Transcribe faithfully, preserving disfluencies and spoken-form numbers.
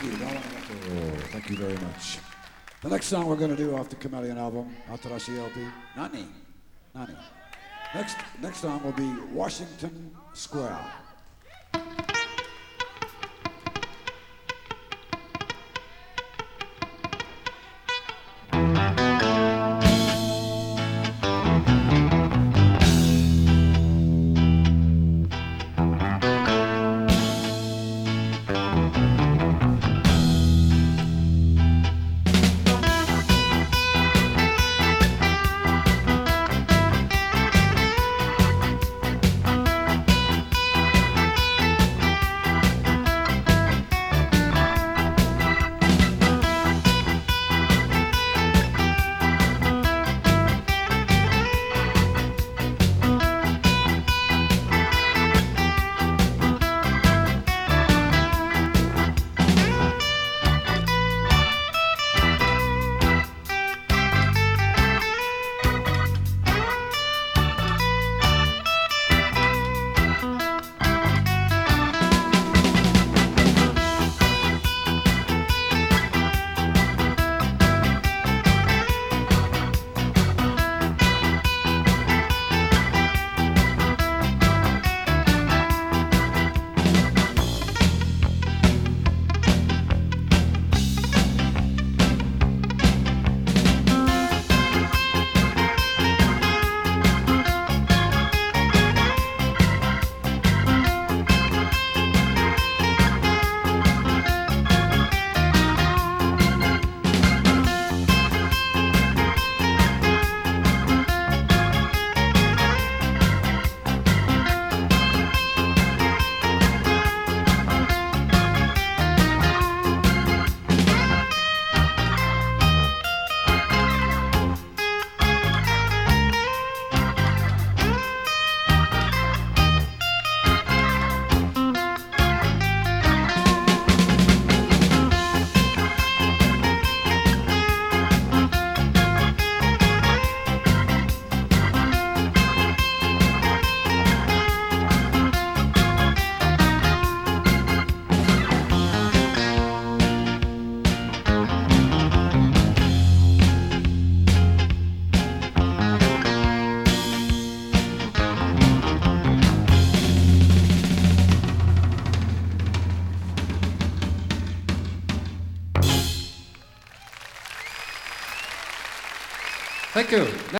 Thank you. Oh, thank you very much. The next song we're going to do off the Chameleon album, Atarashi L P, Nani, Nani. Next, next song will be Washington Square. Thank you.